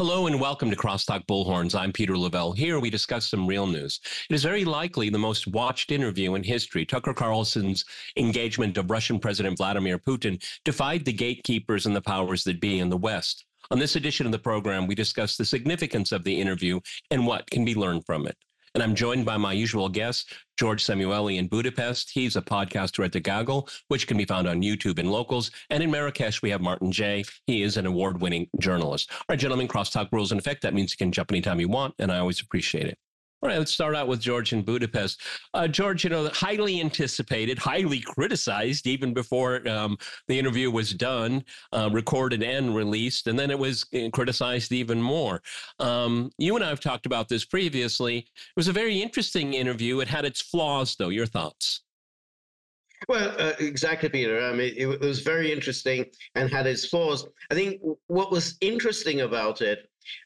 Hello and welcome to Crosstalk Bullhorns. I'm Peter Lavelle. Here we discuss some real news. It is very likely the most watched interview in history. Tucker Carlson's engagement of Russian President Vladimir Putin defied the gatekeepers and the powers that be in the West. On this edition of the program, we discuss the significance of the interview and what can be learned from it. And I'm joined by my usual guest, George Samueli in Budapest. He's a podcaster at The Gaggle, which can be found on YouTube and Locals. And in Marrakesh, we have Martin Jay. He is an award-winning journalist. All right, gentlemen, crosstalk rules in effect. That means you can jump anytime you want, and I always appreciate it. All right, let's start out with George in Budapest. George, highly anticipated, highly criticized even before the interview was done, recorded and released, and then it was criticized even more. You and I have talked about this previously. It was a very interesting interview. It had its flaws, though. Your thoughts? Well, exactly, Peter. I mean, it was very interesting and had its flaws. I think what was interesting about it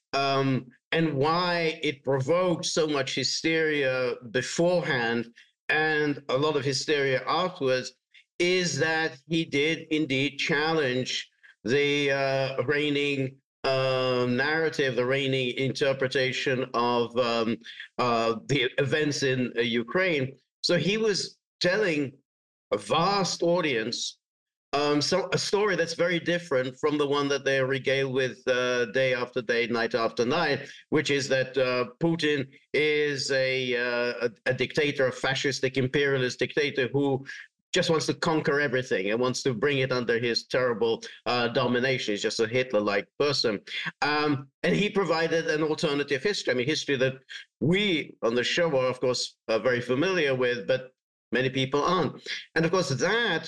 and why it provoked so much hysteria beforehand and a lot of hysteria afterwards is that he did indeed challenge the reigning narrative, the reigning interpretation of the events in Ukraine. So he was telling a vast audience a story that's very different from the one that they're regaled with day after day, night after night, which is that Putin is a dictator, a fascistic imperialist dictator who just wants to conquer everything and wants to bring it under his terrible domination. He's just a Hitler-like person. And he provided an alternative history. I mean, history that we on the show are, of course, very familiar with, but many people aren't. And of course, that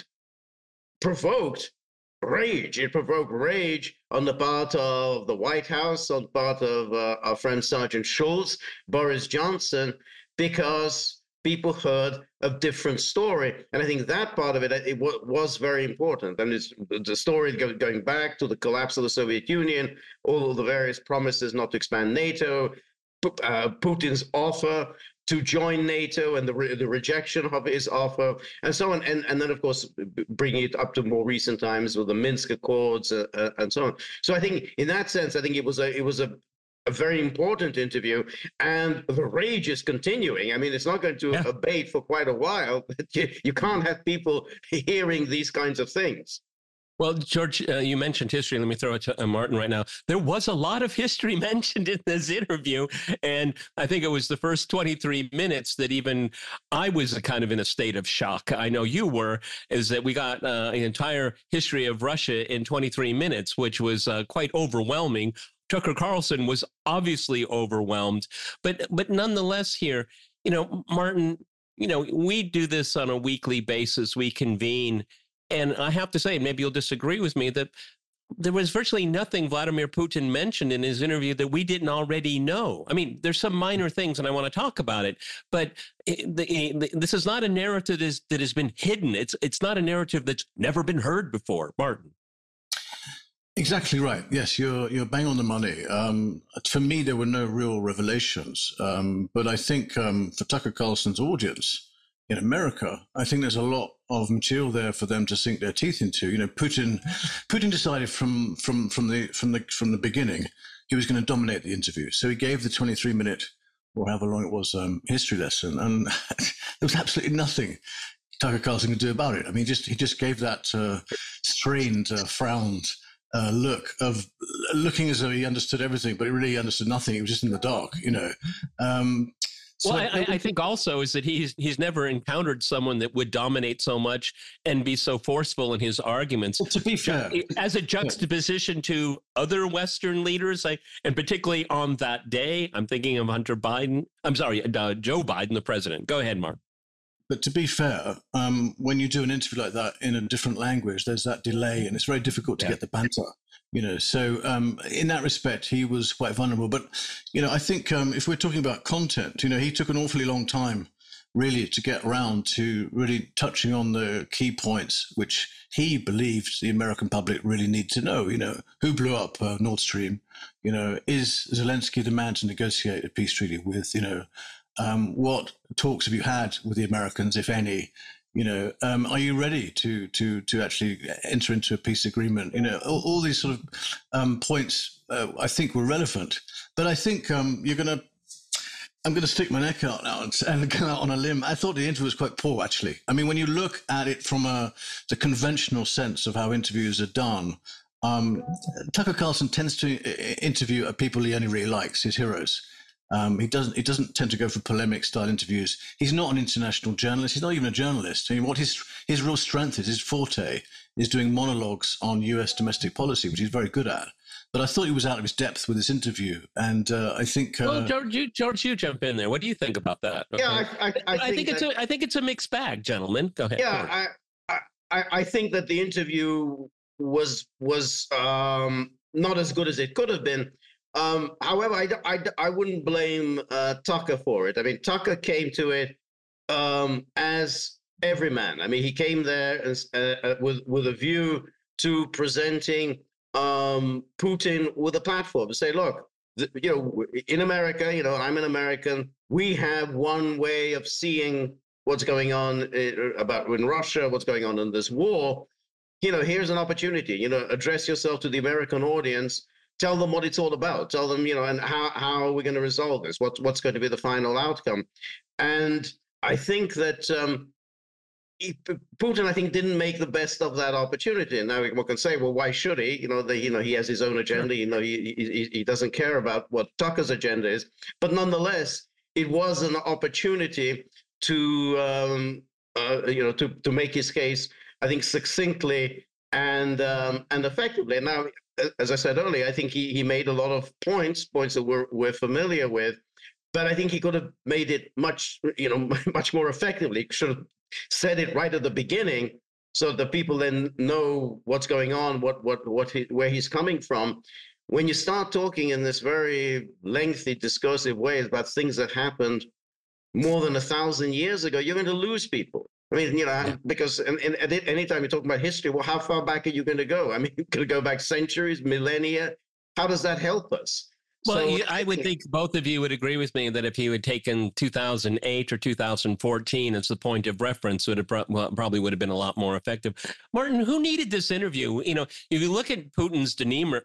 provoked rage. It provoked rage on the part of the White House, on the part of our friend Sergeant Schultz, Boris Johnson, because people heard a different story. And I think that part of it was very important. And it's the story going back to the collapse of the Soviet Union, all the various promises not to expand NATO, Putin's offer to join NATO and the rejection of his offer and so on. And then, of course, bringing it up to more recent times with the Minsk Accords and so on. So I think in that sense, I think it was a very important interview, and the rage is continuing. I mean, it's not going to abate for quite a while. You can't have people hearing these kinds of things. Well, George, you mentioned history. Let me throw it to Martin right now. There was a lot of history mentioned in this interview, and I think it was the first 23 minutes that even I was kind of in a state of shock. I know you were, is that we got an entire history of Russia in 23 minutes, which was quite overwhelming. Tucker Carlson was obviously overwhelmed, but nonetheless here, Martin, we do this on a weekly basis. We convene. And I have to say, maybe you'll disagree with me, that there was virtually nothing Vladimir Putin mentioned in his interview that we didn't already know. I mean, there's some minor things, and I want to talk about it, but this is not a narrative that has been hidden. It's not a narrative that's never been heard before. Martin. Exactly right. Yes, you're bang on the money. For me, there were no real revelations, but I think for Tucker Carlson's audience in America, I think there's a lot of material there for them to sink their teeth into. Putin decided from the beginning he was going to dominate the interview. So he gave the 23-minute or however long it was history lesson, and there was absolutely nothing Tucker Carlson could do about it. I mean, he just gave that strained, frowned look of looking as though he understood everything, but he really understood nothing. He was just in the dark, So well, I think also is that he's never encountered someone that would dominate so much and be so forceful in his arguments. Well, to be fair, as a juxtaposition to other Western leaders, and particularly on that day, I'm thinking of Joe Biden, the president. Go ahead, Mark. But to be fair, when you do an interview like that in a different language, there's that delay, and it's very difficult to get the banter. So in that respect, he was quite vulnerable. But, I think if we're talking about content, he took an awfully long time really to get around to really touching on the key points, which he believed the American public really need to know. Who blew up Nord Stream? Is Zelensky the man to negotiate a peace treaty with? What talks have you had with the Americans, if any? Are you ready to actually enter into a peace agreement? All these sort of points I think were relevant. But I think I'm going to stick my neck out now and go out on a limb. I thought the interview was quite poor, actually. I mean, when you look at it from the conventional sense of how interviews are done, Tucker Carlson tends to interview people he only really likes, his heroes. He doesn't tend to go for polemic style interviews. He's not an international journalist. He's not even a journalist. I mean, what his real strength is, his forte, is doing monologues on US domestic policy, which he's very good at. But I thought he was out of his depth with this interview, and I think. Well, George, you jump in there. What do you think about that? Okay. Yeah, I think it's a mixed bag, gentlemen. Go ahead. Yeah, I think that the interview was not as good as it could have been. However, I wouldn't blame Tucker for it. I mean, Tucker came to it as every man. I mean, he came there with a view to presenting Putin with a platform to say, look, in America, I'm an American. We have one way of seeing what's going on in Russia, what's going on in this war. Here's an opportunity. Address yourself to the American audience. Tell them what it's all about. Tell them, and how are we going to resolve this? What's going to be the final outcome? And I think that Putin, I think, didn't make the best of that opportunity. And now we can say, well, why should he? He has his own agenda. He doesn't care about what Tucker's agenda is. But nonetheless, it was an opportunity to make his case, I think, succinctly and effectively. And now, as I said earlier, I think he made a lot of points that we're familiar with. But I think he could have made it much more effectively. Should have said it right at the beginning, so that people then know what's going on, where he's coming from. When you start talking in this very lengthy, discursive way about things that happened more than 1,000 years ago, you're going to lose people. I mean, because anytime you're talking about history, well, how far back are you going to go? I mean, you're going to go back centuries, millennia. How does that help us? Well, I would think both of you would agree with me that if he had taken 2008 or 2014 as the point of reference, it would have probably would have been a lot more effective. Martin, who needed this interview? If you look at Putin's demeanor,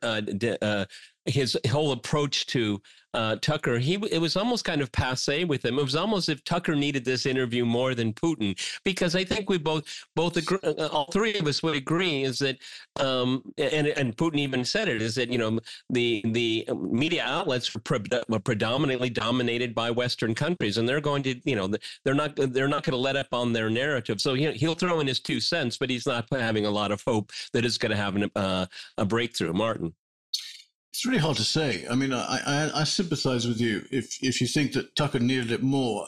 his whole approach to Tucker, it was almost kind of passé with him. It was almost as if Tucker needed this interview more than Putin, because I think we both agree, all three of us would agree, is that, and Putin even said it, is that the media outlets were predominantly dominated by Western countries, and they're going to they're not going to let up on their narrative. So he'll throw in his 2 cents, but he's not having a lot of hope that it's going to have a breakthrough. Martin. It's really hard to say. I mean, I sympathize with you if you think that Tucker needed it more.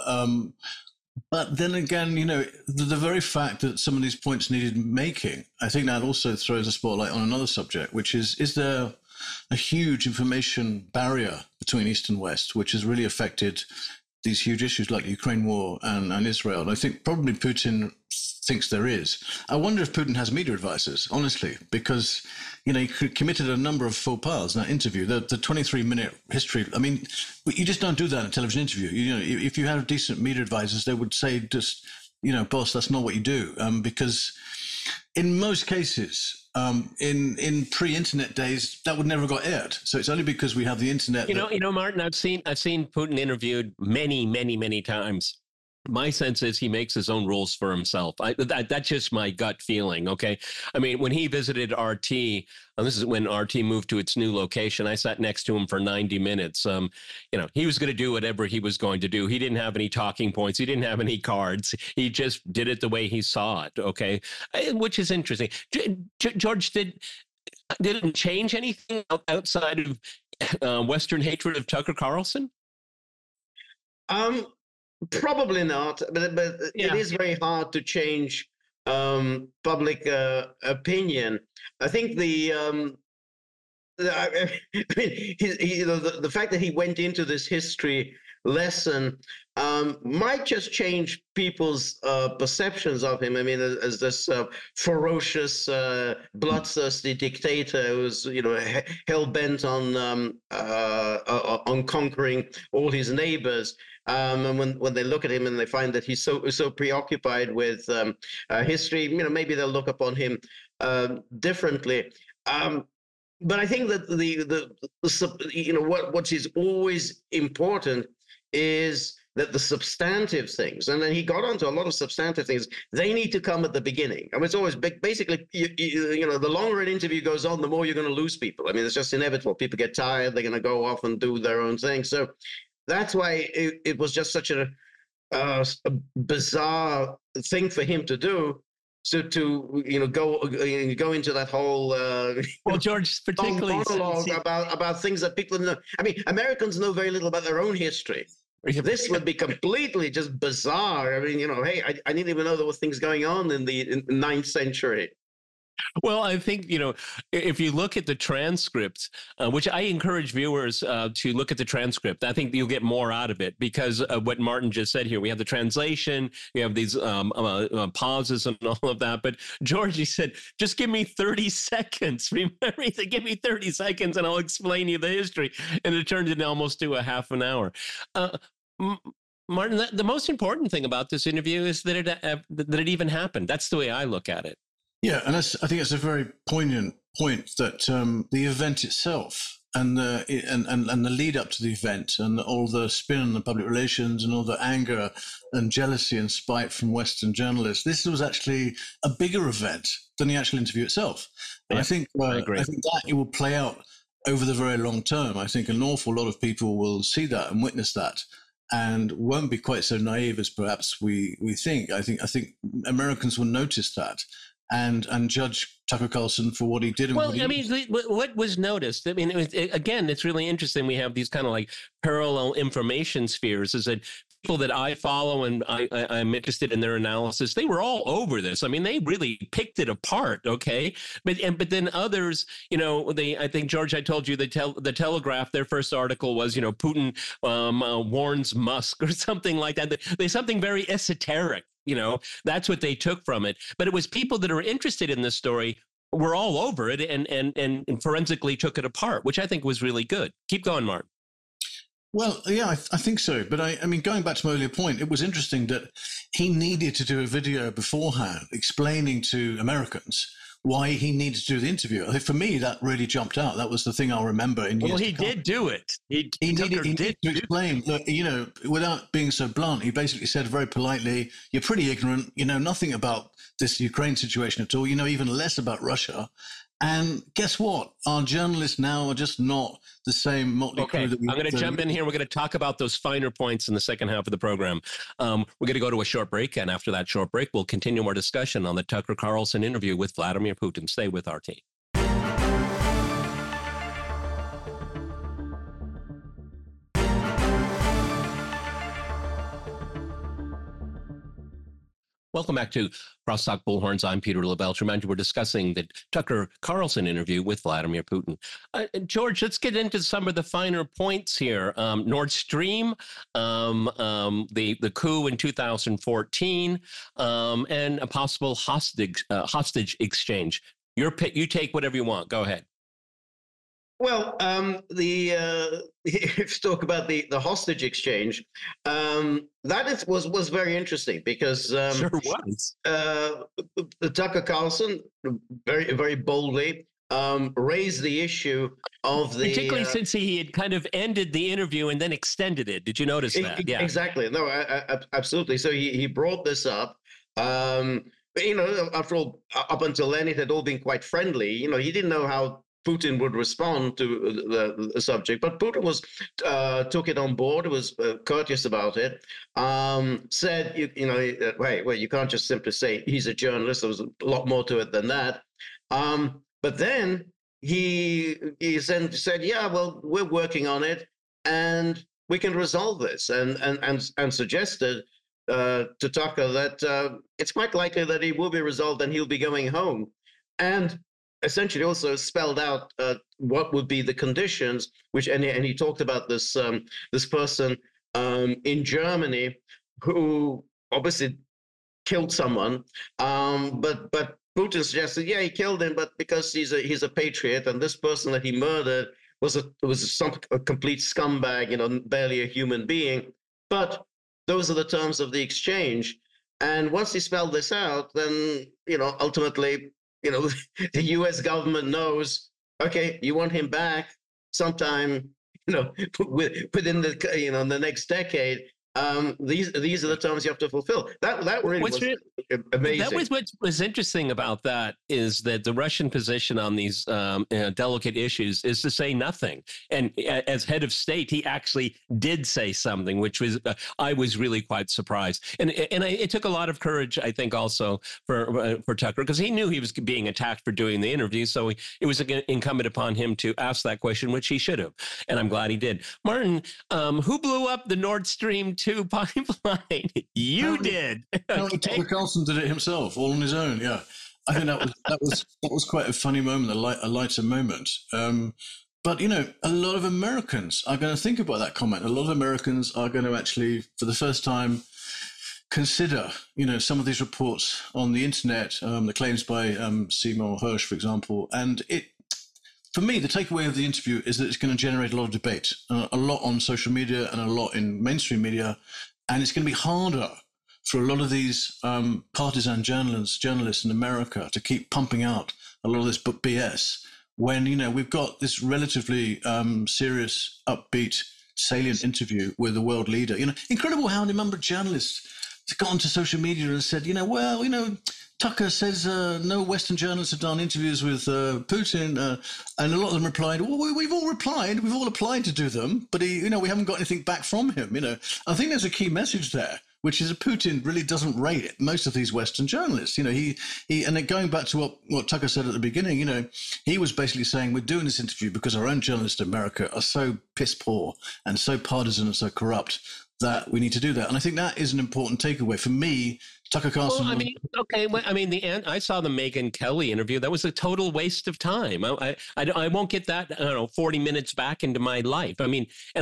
But then again, the very fact that some of these points needed making, I think that also throws a spotlight on another subject, which is there a huge information barrier between East and West, which has really affected these huge issues like the Ukraine war and Israel? And I think probably Putin thinks there is. I wonder if Putin has media advisors, honestly, because, he committed a number of faux pas in that interview. The 23-minute history, I mean, you just don't do that in a television interview. If you have decent media advisors, they would say, just, boss, that's not what you do. Because in most cases, in pre-internet days, that would never have got aired. So it's only because we have the internet. Martin, I've seen Putin interviewed many, many, many times. My sense is he makes his own rules for himself. That's just my gut feeling. Okay. I mean, when he visited RT, and this is when RT moved to its new location, I sat next to him for 90 minutes. He was going to do whatever he was going to do. He didn't have any talking points. He didn't have any cards. He just did it the way he saw it. Okay. Which is interesting. George, did it change anything outside of Western hatred of Tucker Carlson? Probably not, but yeah. It is very hard to change public opinion. I think the fact that he went into this history lesson might just change people's perceptions of him. I mean, as this ferocious, bloodthirsty dictator who's hell bent on conquering all his neighbors. And when they look at him and they find that he's so preoccupied with history, maybe they'll look upon him differently. but I think that what is always important is that the substantive things, and then he got onto a lot of substantive things, they need to come at the beginning. I mean, it's always basically, the longer an interview goes on, the more you're going to lose people. I mean, it's just inevitable. People get tired. They're going to go off and do their own thing. So that's why it was just such a bizarre thing for him to do. So to go into that whole well, George, particularly monologue about things that people know. I mean, Americans know very little about their own history. This would be completely just bizarre. I mean, hey, I didn't even know there were things going on in the 9th century. Well, I think, if you look at the transcript, which I encourage viewers to look at the transcript, I think you'll get more out of it because of what Martin just said here. We have the translation, we have these pauses and all of that. But George, he said, just give me 30 seconds. Remember, he said, give me 30 seconds and I'll explain you the history. And it turned into almost to a half an hour. Martin, the most important thing about this interview is that it even happened. That's the way I look at it. Yeah, and I think it's a very poignant point that the event itself and the lead up to the event and all the spin on the public relations and all the anger and jealousy and spite from Western journalists, this was actually a bigger event than the actual interview itself. And yeah, I think that it will play out over the very long term. I think an awful lot of people will see that and witness that, and won't be quite so naive as perhaps we think. I think Americans will notice that and judge Tucker Carlson for what he did. And what was noticed? I mean, again, it's really interesting. We have these kind of like parallel information spheres. Is that people that I follow and I'm interested in their analysis, they were all over this. I mean, they really picked it apart. Okay, but then others, I think, George, I told you the Telegraph, their first article was, Putin warns Musk or something like that. There's something very esoteric. That's what they took from it. But it was people that are interested in this story were all over it and forensically took it apart, which I think was really good. Keep going, Mark. Well, yeah, I think so. But I mean, going back to my earlier point, it was interesting that he needed to do a video beforehand explaining to Americans why he needed to do the interview. I think for me, that really jumped out. That was the thing I'll remember in years Well, he did do it. He needed to explain, look, without being so blunt, he basically said very politely, you're pretty ignorant, nothing about this Ukraine situation at all, even less about Russia. And guess what? Our journalists now are just not the same motley crew that we I'm going to jump in here. We're going to talk about those finer points in the second half of the program. We're going to go to a short break. And after that short break, we'll continue our discussion on the Tucker Carlson interview with Vladimir Putin. Stay with our team. Welcome back to Crosstalk Bullhorns. I'm Peter Lavelle. To remind you, we're discussing the Tucker Carlson interview with Vladimir Putin. George, let's get into some of the finer points here. Nord Stream, the coup in 2014, and a possible hostage exchange. You take whatever you want. Go ahead. Well, if you talk about the hostage exchange, that was very interesting because sure was. Tucker Carlson very, very boldly raised the issue of the particularly since he had kind of ended the interview and then extended it. Did you notice that? Yeah, exactly. No, absolutely. So he brought this up. After all, up until then, it had all been quite friendly. He didn't know how Putin would respond to the subject, but Putin took it on board, was courteous about it, said, well, you can't just simply say he's a journalist. There was a lot more to it than that. But then he said, yeah, well, we're working on it and we can resolve this, and suggested to Tucker that it's quite likely that he will be resolved and he'll be going home. And essentially also spelled out what would be the conditions, and he talked about this person in Germany who obviously killed someone, but Putin suggested, yeah, he killed him, but because he's a patriot, and this person that he murdered was a complete scumbag, barely a human being. But those are the terms of the exchange, and once he spelled this out, then ultimately, the U.S. government knows, okay, you want him back sometime, within the next decade. These are the terms you have to fulfill. That really was amazing. That was what was interesting about that, is that the Russian position on these delicate issues is to say nothing. And as head of state, he actually did say something, which was I was really quite surprised. And it took a lot of courage, I think, also for Tucker, because he knew he was being attacked for doing the interview. So it was incumbent upon him to ask that question, which he should have. And I'm glad he did. Martin, who blew up the Nord Stream 2 pipeline? You did. Okay. Tucker Carlson did it himself, all on his own. Yeah, I think that was quite a funny moment, a lighter moment. But a lot of Americans are going to think about that comment. A lot of Americans are going to actually, for the first time, consider some of these reports on the internet, the claims by Seymour Hersh, for example, and it. For me, the takeaway of the interview is that it's going to generate a lot of debate, a lot on social media and a lot in mainstream media. And it's going to be harder for a lot of these partisan journalists in America to keep pumping out a lot of this BS when, we've got this relatively serious, upbeat, salient interview with a world leader. Incredible how the number of journalists got onto social media and said, Tucker says no Western journalists have done interviews with Putin, and a lot of them replied, "Well, we've all applied to do them, but we haven't got anything back from him." I think there's a key message there, which is that Putin really doesn't rate most of these Western journalists. He and then going back to what Tucker said at the beginning, he was basically saying we're doing this interview because our own journalists in America are so piss poor and so partisan and so corrupt that we need to do that. And I think that is an important takeaway for me. Tucker Carlson. Well, I saw the Megyn Kelly interview. That was a total waste of time. I won't get that 40 minutes back into my life. I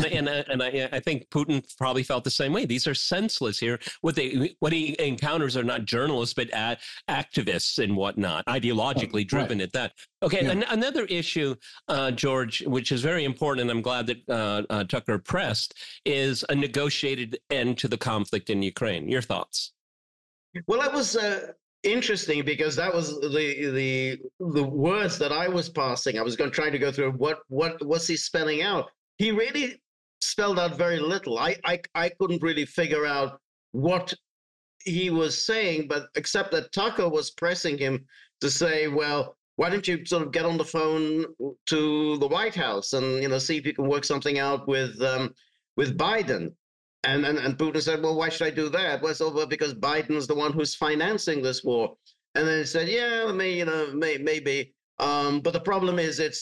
think Putin probably felt the same way. These are senseless here. What he encounters are not journalists, but activists and whatnot, ideologically driven at that. Okay, yeah. Another issue, George, which is very important, and I'm glad that Tucker pressed, is a negotiated end to the conflict in Ukraine. Your thoughts? Well, that was interesting because that was the words that I was passing. I was trying to go through what was he spelling out. He really spelled out very little. I couldn't really figure out what he was saying, but except that Tucker was pressing him to say, well, why don't you sort of get on the phone to the White House and see if you can work something out with Biden. And Putin said, well, why should I do that? Well, it's over because Biden's the one who's financing this war. And then he said, yeah, maybe. But the problem is that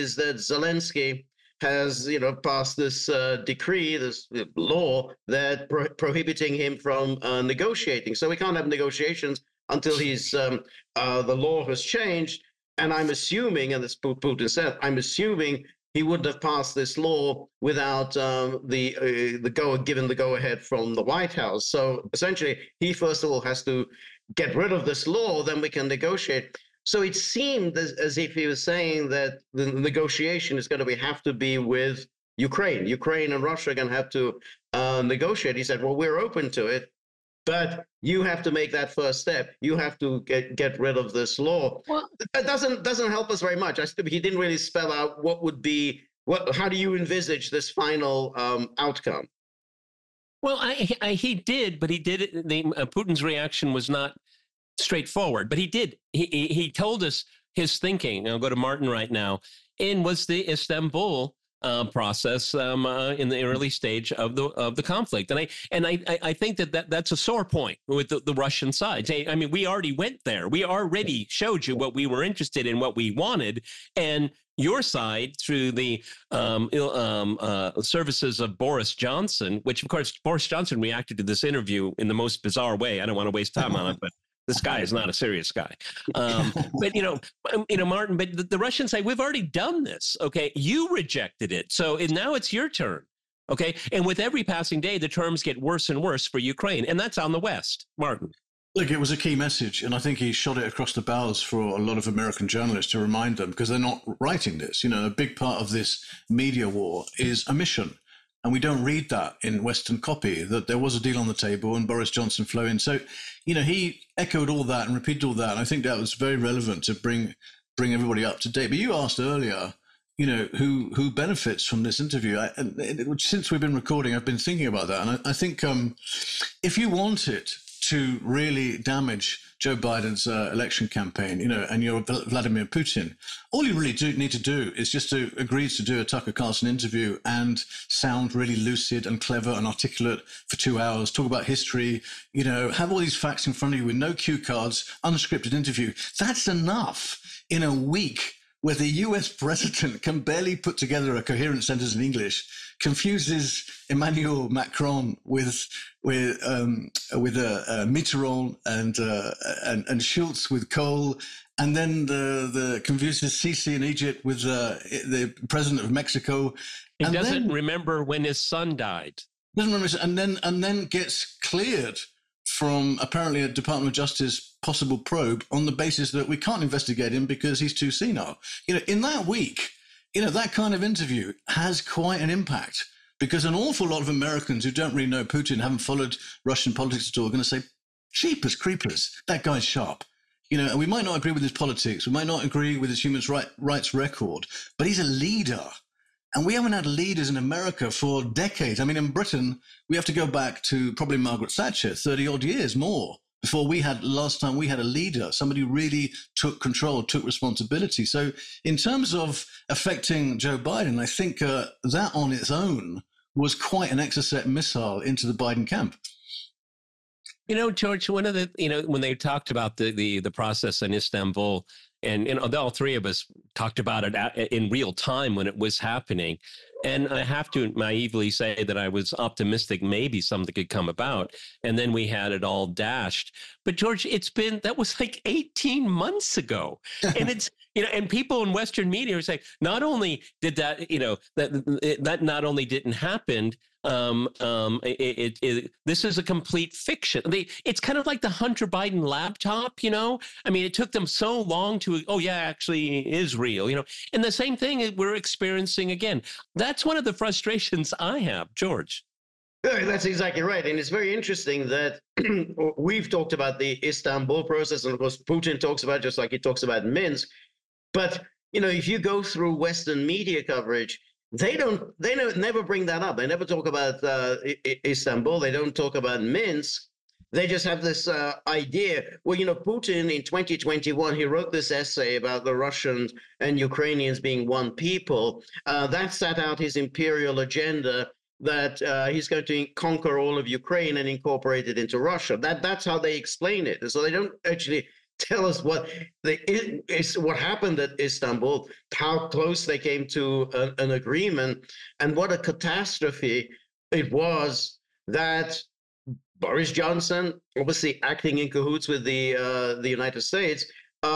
Zelensky has, passed this decree, this law that prohibiting him from negotiating. So we can't have negotiations until the law has changed. And I'm assuming, and this Putin said, I'm assuming he wouldn't have passed this law without given the go-ahead from the White House. So essentially, he first of all has to get rid of this law, then we can negotiate. So it seemed as if he was saying that the negotiation is going to have to be with Ukraine. Ukraine and Russia are going to have to negotiate. He said, well, we're open to it, but you have to make that first step. You have to get rid of this law. Well, that doesn't help us very much. He didn't really spell out how do you envisage this final outcome? Well, he did, but he did it. Putin's reaction was not straightforward, but he did. He told us his thinking. I'll go to Martin right now. And was the Istanbul process in the early stage of the conflict, and I think that's a sore point with the Russian side. I mean, we already went there. We already showed you what we were interested in, what we wanted, and your side through the services of Boris Johnson, which of course Boris Johnson reacted to this interview in the most bizarre way. I don't want to waste time on it, but. This guy is not a serious guy. But, Martin, but the Russians say, we've already done this. Okay. You rejected it. So now it's your turn. Okay. And with every passing day, the terms get worse and worse for Ukraine. And that's on the West. Martin. Look, it was a key message. And I think he shot it across the bows for a lot of American journalists to remind them, because they're not writing this. A big part of this media war is omission. And we don't read that in Western copy, that there was a deal on the table and Boris Johnson flew in. So, he echoed all that and repeated all that. And I think that was very relevant to bring everybody up to date. But you asked earlier, who benefits from this interview. Since we've been recording, I've been thinking about that. And I think if you want it to really damage Joe Biden's election campaign, and you're Vladimir Putin, all you really need to do is just to agree to do a Tucker Carlson interview and sound really lucid and clever and articulate for 2 hours, talk about history, have all these facts in front of you with no cue cards, unscripted interview. That's enough in a week where the US president can barely put together a coherent sentence in English, confuses Emmanuel Macron with Mitterrand and Schultz with Kohl, and then the confuses Sisi in Egypt with the president of Mexico. He doesn't remember when his son died. Doesn't remember, and then gets cleared from apparently a Department of Justice possible probe on the basis that we can't investigate him because he's too senile. In that week, that kind of interview has quite an impact, because an awful lot of Americans who don't really know Putin, haven't followed Russian politics at all, are going to say, jeepers creepers, that guy's sharp. And we might not agree with his politics, we might not agree with his human rights record, but he's a leader. And we haven't had leaders in America for decades. I mean, in Britain, we have to go back to probably Margaret Thatcher, 30 odd years more, before last time we had a leader, somebody who really took control, took responsibility. So in terms of affecting Joe Biden, I think that on its own was quite an Exocet missile into the Biden camp. George, one of the, when they talked about the process in Istanbul, and all three of us talked about it in real time when it was happening. And I have to naively say that I was optimistic maybe something could come about. And then we had it all dashed. But George, that was like 18 months ago. And it's, and people in Western media are saying, not only did that, that not only didn't happen, this is a complete fiction. It's kind of like the Hunter Biden laptop, I mean, it took them so long to, actually it is real, and the same thing we're experiencing again. That's one of the frustrations I have, George. That's exactly right. And it's very interesting that we've talked about the Istanbul process, and of course, Putin talks about it just like he talks about Minsk. But, if you go through Western media coverage, they never bring that up. They never talk about Istanbul. They don't talk about Minsk. They just have this idea. Well, Putin in 2021, he wrote this essay about the Russians and Ukrainians being one people. That set out his imperial agenda that he's going to conquer all of Ukraine and incorporate it into Russia. That's how they explain it. And so they don't actually tell us what happened at Istanbul, how close they came to an agreement, and what a catastrophe it was that Boris Johnson, obviously acting in cahoots with the United States,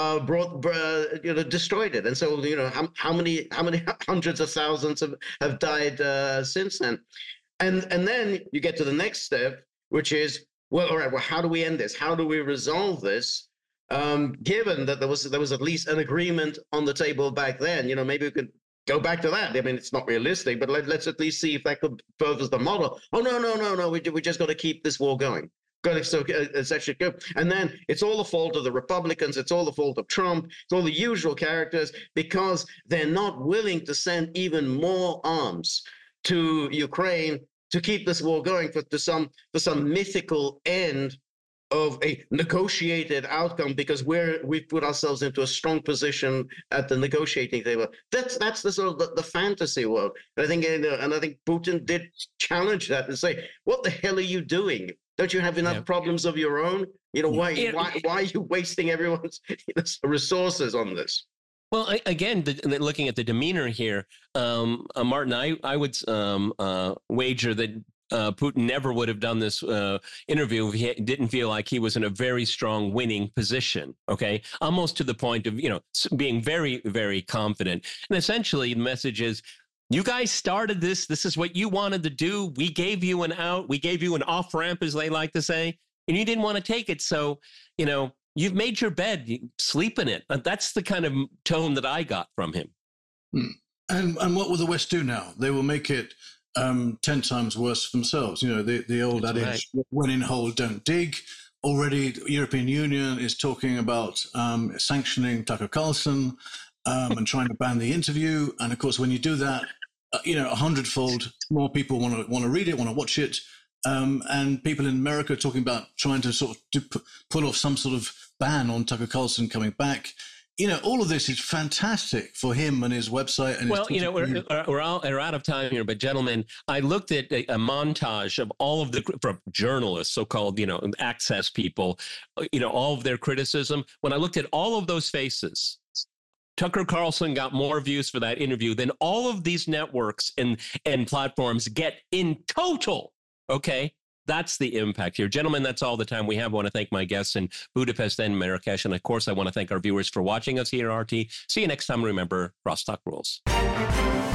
destroyed it. And so, how many hundreds of thousands have died since then? And then you get to the next step, which is, well, all right, well, how do we end this? How do we resolve this? Given that there was at least an agreement on the table back then, maybe we could go back to that. I mean, it's not realistic, but let's at least see if that could serve as the model. Oh, no, we just got to keep this war going. It's actually good. And then it's all the fault of the Republicans. It's all the fault of Trump. It's all the usual characters, because they're not willing to send even more arms to Ukraine to keep this war going for some mythical end of a negotiated outcome, because we've put ourselves into a strong position at the negotiating table. That's the sort of the fantasy world. And I think Putin did challenge that and say, "What the hell are you doing? Don't you have enough problems of your own? Why are you wasting everyone's resources on this?" Well, again, looking at the demeanor here, Martin, I would wager that Putin never would have done this interview if he didn't feel like he was in a very strong winning position. Okay, almost to the point of being very, very confident. And essentially, the message is, you guys started this. This is what you wanted to do. We gave you an out. We gave you an off ramp, as they like to say, and you didn't want to take it. So you've made your bed. You sleep in it. That's the kind of tone that I got from him. And what will the West do now? They will make it 10 times worse for themselves. The old That's adage, when in hole, don't dig. Already, the European Union is talking about sanctioning Tucker Carlson. and trying to ban the interview. And of course, when you do that, 100-fold more people want to read it, want to watch it. And people in America talking about trying to sort of pull off some sort of ban on Tucker Carlson coming back. All of this is fantastic for him and his website. And we're out of time here, but gentlemen, I looked at a montage of all of the from journalists, so-called, access people, all of their criticism. When I looked at all of those faces, Tucker Carlson got more views for that interview than all of these networks and platforms get in total. Okay. That's the impact here. Gentlemen, that's all the time we have. I want to thank my guests in Budapest and Marrakesh. And of course, I want to thank our viewers for watching us here at RT. See you next time. Remember, crosstalk rules.